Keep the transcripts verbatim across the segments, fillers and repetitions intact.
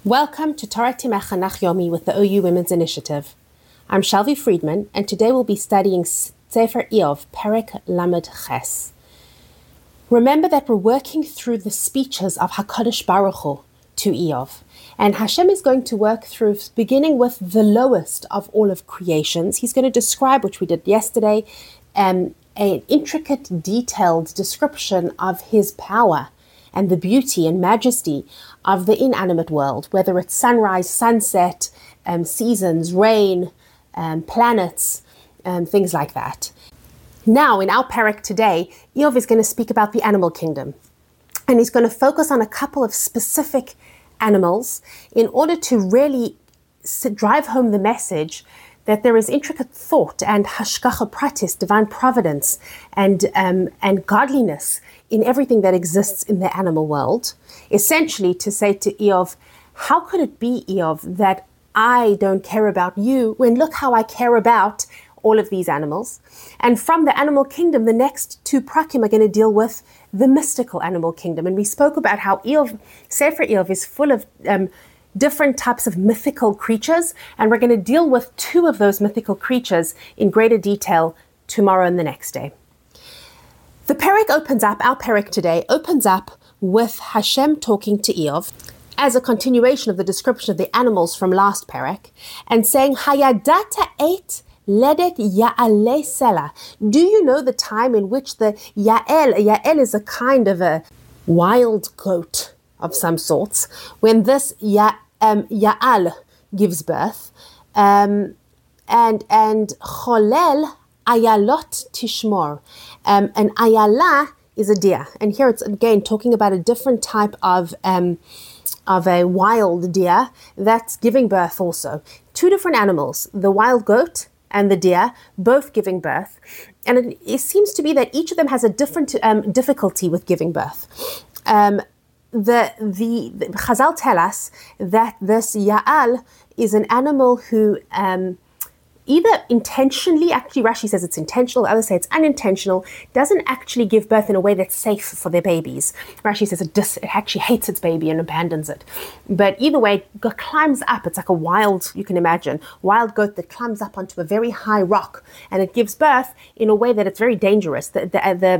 Welcome to Torah Timechanach Yomi with the O U Women's Initiative. I'm Shalvi Friedman, and today we'll be studying Sefer Iyov, Perek Lamed Ches. Remember that we're working through the speeches of HaKadosh Baruch Hu to Iyov, and Hashem is going to work through, beginning with the lowest of all of creations. He's going to describe, which we did yesterday, um, an intricate, detailed description of his power and the beauty and majesty of the inanimate world, whether it's sunrise, sunset, um, seasons, rain, um, planets, um, things like that. Now, in our parak today, Iyov is going to speak about the animal kingdom. And he's going to focus on a couple of specific animals in order to really drive home the message that there is intricate thought and hashgacha pratis, divine providence, and um, and godliness in everything that exists in the animal world. Essentially, to say to Iyov, how could it be, Iyov, that I don't care about you when look how I care about all of these animals? And from the animal kingdom, the next two prakim are going to deal with the mystical animal kingdom. And we spoke about how Iyov, Sefer Iyov is full of um, different types of mythical creatures, and we're going to deal with two of those mythical creatures in greater detail tomorrow and the next day. The parak opens up, our parak today opens up with Hashem talking to Iyov as a continuation of the description of the animals from last parak, and saying, Hayadata et ledet Ya'ale Sela. Do you know the time in which the Ya'el, Ya'el is a kind of a wild goat of some sorts, when this ya, um, Ya'al gives birth, um, and and Cholel Ayalot Tishmor. Um, and Ayala is a deer. And here it's again talking about a different type of um, of a wild deer that's giving birth also. Two different animals, the wild goat and the deer, both giving birth. And it, it seems to be that each of them has a different um, difficulty with giving birth. Um, The, the, the Chazal tell us that this Ya'al is an animal who um, either intentionally, actually Rashi says it's intentional, others say it's unintentional, doesn't actually give birth in a way that's safe for their babies. Rashi says it, dis, it actually hates its baby and abandons it. But either way, it climbs up. It's like a wild, you can imagine, wild goat that climbs up onto a very high rock, and it gives birth in a way that it's very dangerous. The, the, the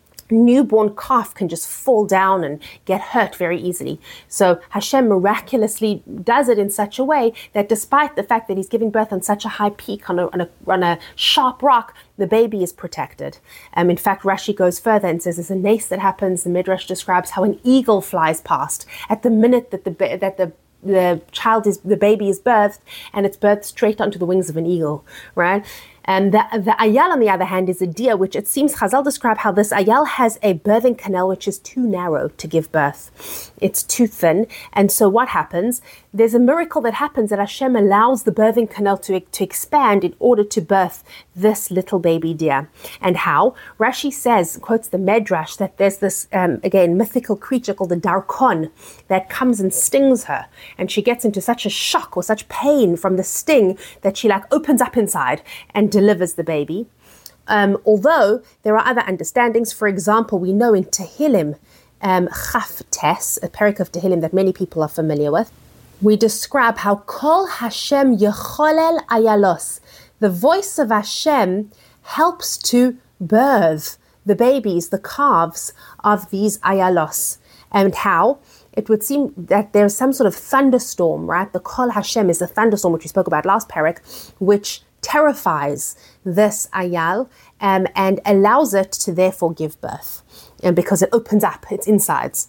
newborn calf can just fall down and get hurt very easily. So Hashem miraculously does it in such a way that despite the fact that he's giving birth on such a high peak on a, on a, on a sharp rock, the baby is protected. Um, in fact, Rashi goes further and says there's a nace that happens. The Midrash describes how an eagle flies past at the minute that the that the the child is the baby is birthed, and it's birthed straight onto the wings of an eagle, right? And the, the ayal, on the other hand, is a deer, which it seems Chazal describe how this ayal has a birthing canal which is too narrow to give birth. It's too thin. And so what happens? There's a miracle that happens that Hashem allows the birthing canal to, to expand in order to birth this little baby deer. And how? Rashi says, quotes the Medrash, that there's this, um, again, mythical creature called the Darkon that comes and stings her. And she gets into such a shock or such pain from the sting that she like opens up inside and delivers the baby. Um, although there are other understandings. For example, we know in Tehillim, um, Chaf Tes, a parak of Tehillim that many people are familiar with, we describe how Kol Hashem Yecholel Ayalos, the voice of Hashem helps to birth the babies, the calves of these Ayalos. And how? It would seem that there's some sort of thunderstorm, right? The Kol Hashem is the thunderstorm, which we spoke about last parak, which terrifies this ayal um, and allows it to therefore give birth, and because it opens up its insides.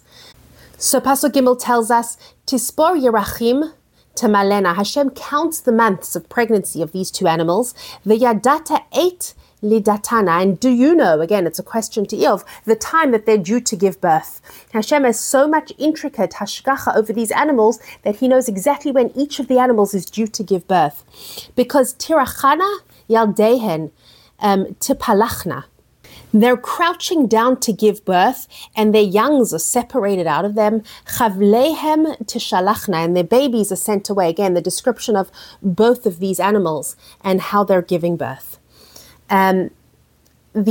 So Pasuk Gimel tells us, Tispor Yerachim Tamalena. Hashem counts the months of pregnancy of these two animals. V'yadata eight lidatana. And do you know, again, it's a question to Iyov, the time that they're due to give birth? Hashem has so much intricate hashgacha over these animals that he knows exactly when each of the animals is due to give birth. Because tirachana yaldehen um, tipalachna. They're crouching down to give birth, and their youngs are separated out of them. Chavlehem tishalachna, and their babies are sent away. Again, the description of both of these animals and how they're giving birth. Um, the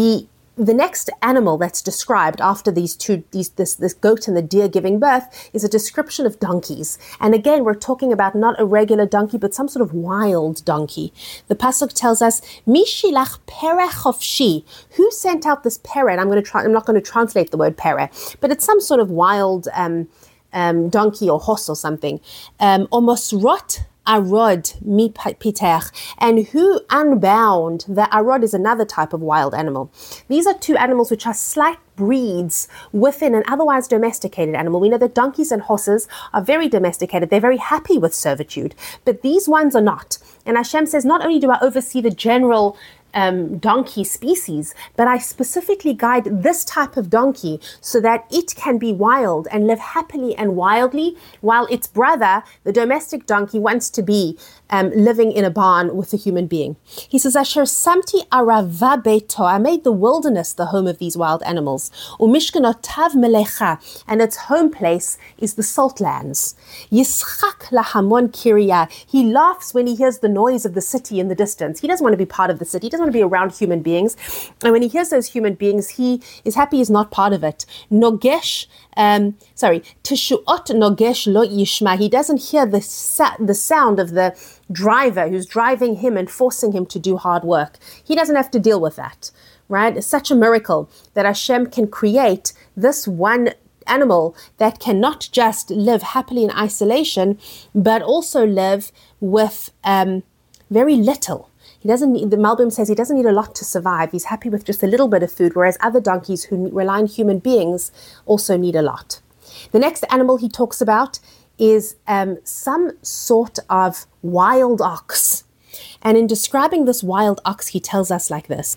The next animal that's described after these two, these, this, this goat and the deer giving birth is a description of donkeys. And again, we're talking about not a regular donkey, but some sort of wild donkey. The pasuk tells us, "Mishilach pere chofshi." Who sent out this pere? And I'm going to try. I'm not going to translate the word pere, but it's some sort of wild um, um, donkey or horse or something. Um, Omosrot arod mi pitech, and who unbound? The arod is another type of wild animal. These are two animals which are slight breeds within an otherwise domesticated animal. We know that donkeys and horses are very domesticated. They're very happy with servitude, but these ones are not. And Hashem says, not only do I oversee the general Um, donkey species, but I specifically guide this type of donkey so that it can be wild and live happily and wildly, while its brother, the domestic donkey, wants to be um, living in a barn with a human being. He says, Asher samti arava beto, I made the wilderness the home of these wild animals. Umishkanotav melecha, and its home place is the salt lands. Yischak lahamon kiria, he laughs when he hears the noise of the city in the distance. He doesn't want to be part of the city. He doesn't want to be around human beings. And when he hears those human beings, he is happy he's not part of it. Nogesh, um, sorry, Tishuot Nogesh lo yishma. He doesn't hear the, sa- the sound of the driver who's driving him and forcing him to do hard work. He doesn't have to deal with that, right? It's such a miracle that Hashem can create this one animal that can not just live happily in isolation, but also live with um, very little. He doesn't need, the Malbim says he doesn't need a lot to survive. He's happy with just a little bit of food, whereas other donkeys who rely on human beings also need a lot. The next animal he talks about is um, some sort of wild ox. And in describing this wild ox, he tells us like this.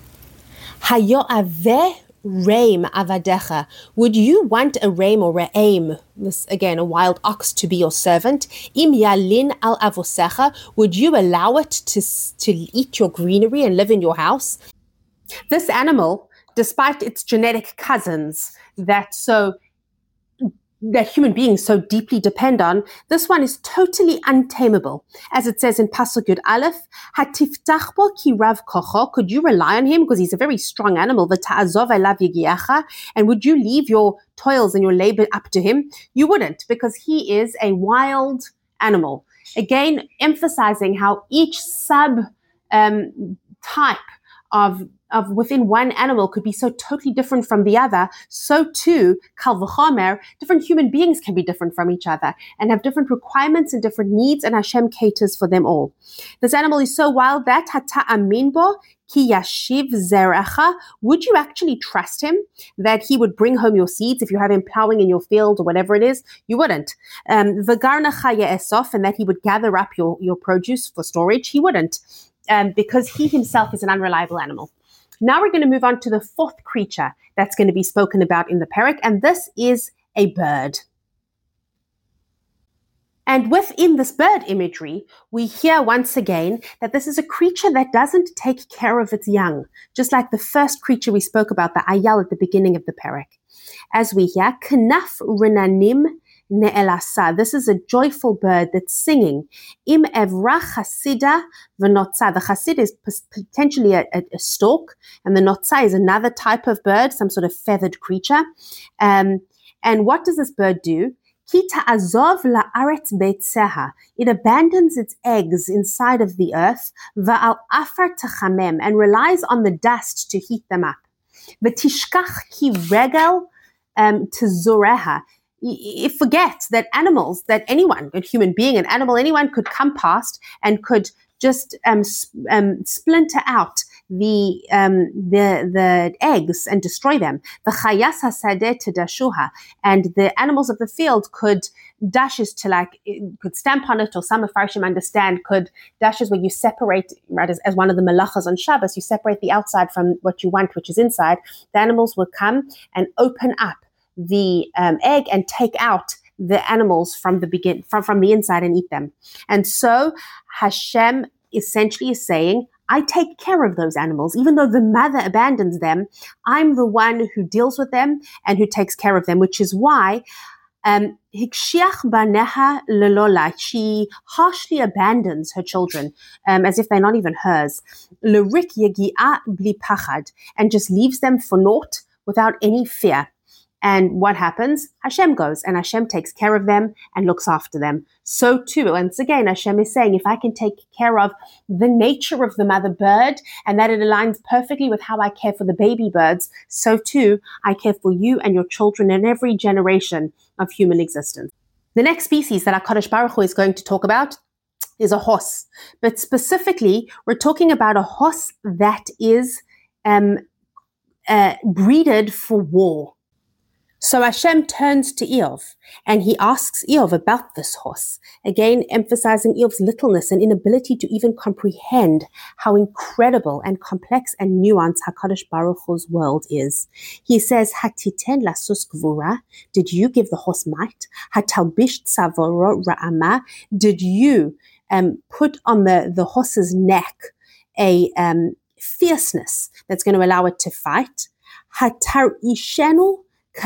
Hayo'aveh reim avadecha. Would you want a reim or a aim, this again, a wild ox, to be your servant? Im yalin al avosecha. Would you allow it to, to eat your greenery and live in your house? This animal, despite its genetic cousins that so that human beings so deeply depend on, this one is totally untamable. As it says in Pasuk Yud Aleph, Hatiftach bo ki rav kocho, could you rely on him because he's a very strong animal, V'ta'azov elav yigiacha, and would you leave your toils and your labor up to him? You wouldn't, because he is a wild animal. Again, emphasizing how each sub um, type of of within one animal could be so totally different from the other, so too, kal v'chomer, different human beings can be different from each other and have different requirements and different needs, and Hashem caters for them all. This animal is so wild that hata'amin bo ki yashiv zerecha, would you actually trust him that he would bring home your seeds if you have him plowing in your field or whatever it is? You wouldn't. V'garnacha ye'esof, and that he would gather up your, your produce for storage? He wouldn't, um, because he himself is an unreliable animal. Now we're going to move on to the fourth creature that's going to be spoken about in the parak, and this is a bird. And within this bird imagery, we hear once again that this is a creature that doesn't take care of its young, just like the first creature we spoke about, the ayal, at the beginning of the parak. As we hear, Knaf Rinanim Ne'elasa. This is a joyful bird that's singing. Im evra chasida v'notza. The chasid is potentially a, a, a stork, and the notza is another type of bird, some sort of feathered creature. Um, and what does this bird do? Ki ta'azov la'aretz beitzeha. It abandons its eggs inside of the earth, va'al afar tachamem, and relies on the dust to heat them up. V'tishkach ki regel um, tezureha. It forgets that animals, that anyone, a human being, an animal, anyone could come past and could just um, sp- um, splinter out the um, the the eggs and destroy them. The chayas hasadeh tedashuha, and the animals of the field could dashes to like could stamp on it, or some Mefarshim understand could dashes where you separate, right, as, as one of the melachas on Shabbos, you separate the outside from what you want, which is inside. The animals will come and open up the um, egg and take out the animals from the begin from, from the inside and eat them. And so Hashem essentially is saying, I take care of those animals. Even though the mother abandons them, I'm the one who deals with them and who takes care of them, which is why Um, Hikshiach baneha lelola. She harshly abandons her children, um, as if they're not even hers. Lerik yegi'a bli pachad, and just leaves them for naught without any fear. And what happens? Hashem goes and Hashem takes care of them and looks after them. So too, once again, Hashem is saying, if I can take care of the nature of the mother bird and that it aligns perfectly with how I care for the baby birds, so too, I care for you and your children in every generation of human existence. The next species that HaKadosh Baruch Hu is going to talk about is a horse. But specifically, we're talking about a horse that is um, uh, breeded for war. So Hashem turns to Eov and he asks Eov about this horse, again emphasizing Eov's littleness and inability to even comprehend how incredible and complex and nuanced HaKadosh Baruch Hu's world is. He says, Hatiten lasus gvura, did you give the horse might? Hatalbish tzavoro ra'ama, did you um, put on the, the horse's neck a um, fierceness that's going to allow it to fight? Hatar ishenu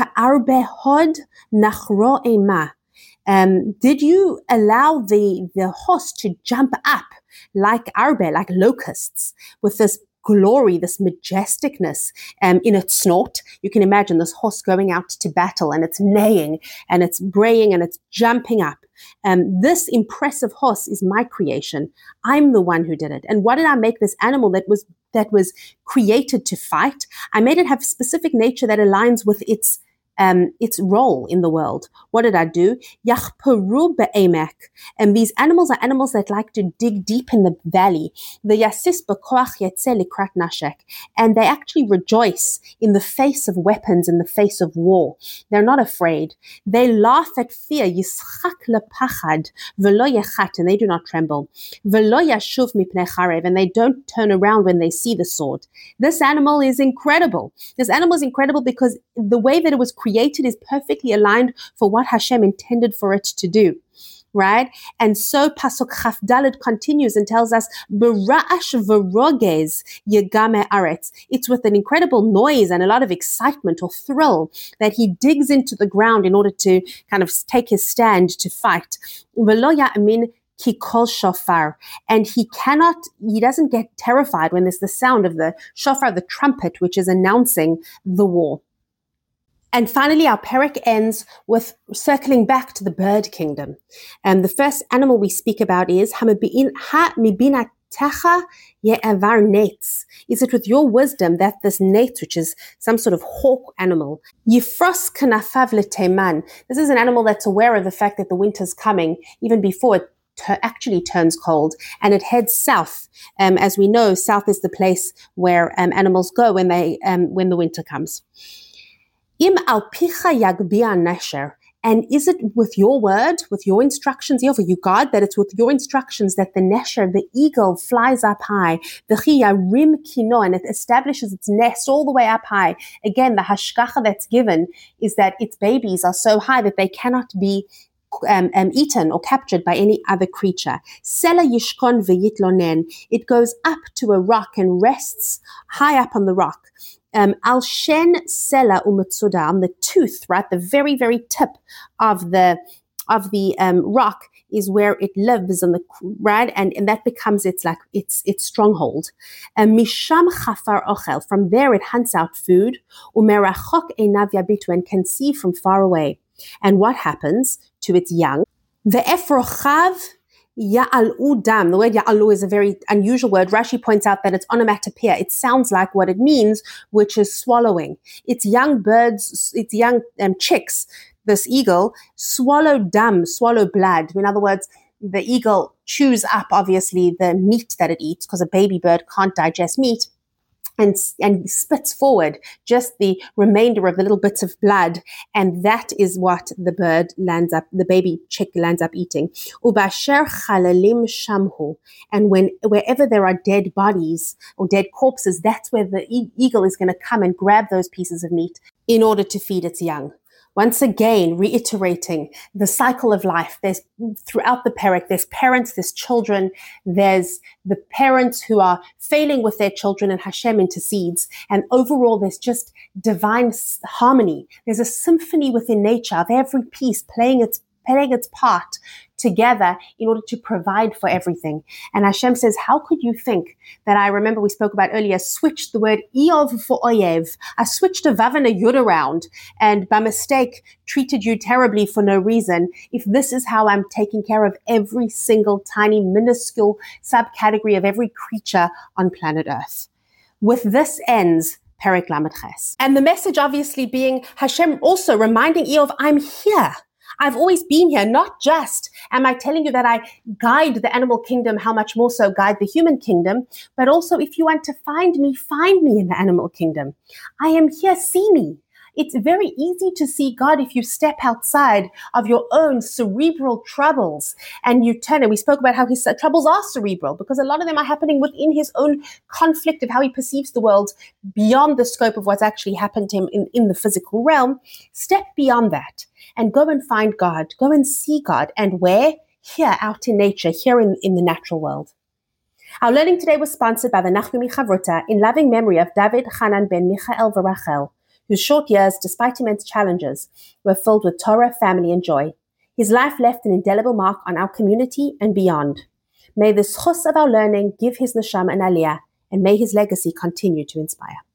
Ka'arbehod nachro ema. Um, did you allow the, the horse to jump up like arbe, like locusts, with this glory, this majesticness um, in its snort? You can imagine this horse going out to battle and it's neighing and it's braying and it's jumping up. Um, this impressive horse is my creation. I'm the one who did it. And what did I make this animal that was that was created to fight? I made it have specific nature that aligns with its um, its role in the world. What did I do? Yachperu be'emek. And these animals are animals that like to dig deep in the valley. The yasis bekoach yetze likrat nashek. And they actually rejoice in the face of weapons, in the face of war. They're not afraid. They laugh at fear. Yischak lepachad velo yechat, and they do not tremble. Velo yashuv mipnei charev, and they don't turn around when they see the sword. This animal is incredible. This animal is incredible because the way that it was created is perfectly aligned for what Hashem intended for it to do. Right? And so Pasuk Chaf Daled continues and tells us, Bera'ash v'roges yegame aretz. It's with an incredible noise and a lot of excitement or thrill that he digs into the ground in order to kind of take his stand to fight. V'lo ya'amin ki kol shofar. And he cannot, he doesn't get terrified when there's the sound of the shofar, the trumpet, which is announcing the war. And finally, our parak ends with circling back to the bird kingdom. And the first animal we speak about is ha-mibinatecha ye'avar netz. Is it with your wisdom that this netz, which is some sort of hawk animal, yifros kanafav leteman. This is an animal that's aware of the fact that the winter's coming, even before it Ter- actually turns cold, and it heads south. Um, as we know, south is the place where um, animals go when they um, when the winter comes. Im al picha yagbia nesher. And is it with your word, with your instructions, Yehovah, you God, that it's with your instructions that the nesher, the eagle, flies up high, the chiyarim kino, and it establishes its nest all the way up high. Again, the hashgacha that's given is that its babies are so high that they cannot be Um, um, eaten or captured by any other creature. Sela yishkon v'yitlonen. It goes up to a rock and rests high up on the rock. Um, Al shen sela umetzuda, on the tooth, right, the very, very tip of the of the um, rock is where it lives, on the right, and, and that becomes its like its its stronghold. Um, Misham chafar ochel. From there, it hunts out food. Umerachok einav yabitu, and can see from far away. And what happens to its young? The efrochav ya'alu dam. The word ya'alu is a very unusual word. Rashi points out that it's onomatopoeia. It sounds like what it means, which is swallowing. Its young birds, its young um, chicks, this eagle, swallow dam, swallow blood. In other words, the eagle chews up, obviously, the meat that it eats, because a baby bird can't digest meat. And, and spits forward just the remainder of the little bits of blood, and that is what the bird lands up, the baby chick lands up eating. Ubasher chalalim shamhu, and when wherever there are dead bodies or dead corpses, that's where the e- eagle is going to come and grab those pieces of meat in order to feed its young. Once again, reiterating the cycle of life. There's throughout the perek, there's parents, there's children, there's the parents who are failing with their children and Hashem intercedes. And overall, there's just divine harmony. There's a symphony within nature of every piece playing its playing its part together in order to provide for everything. And Hashem says, how could you think that I remember we spoke about earlier, switched the word Eov for Oyev. I switched a Vav and a Yud around and by mistake treated you terribly for no reason. If this is how I'm taking care of every single tiny minuscule subcategory of every creature on planet Earth. With this ends Perek Lamed Ches. And the message obviously being Hashem also reminding Eov, I'm here. I've always been here, not just am I telling you that I guide the animal kingdom, how much more so guide the human kingdom, but also if you want to find me, find me in the animal kingdom. I am here, see me. It's very easy to see God if you step outside of your own cerebral troubles and you turn, and we spoke about how his troubles are cerebral because a lot of them are happening within his own conflict of how he perceives the world beyond the scope of what's actually happened to him in, in the physical realm. Step beyond that and go and find God, go and see God. And where? Here, out in nature, here in, in the natural world. Our learning today was sponsored by the Nachumi Chavruta in loving memory of David Hanan ben Michael Varachel, whose short years, despite immense challenges, were filled with Torah, family, and joy. His life left an indelible mark on our community and beyond. May the schus of our learning give his neshama an aliyah, and may his legacy continue to inspire.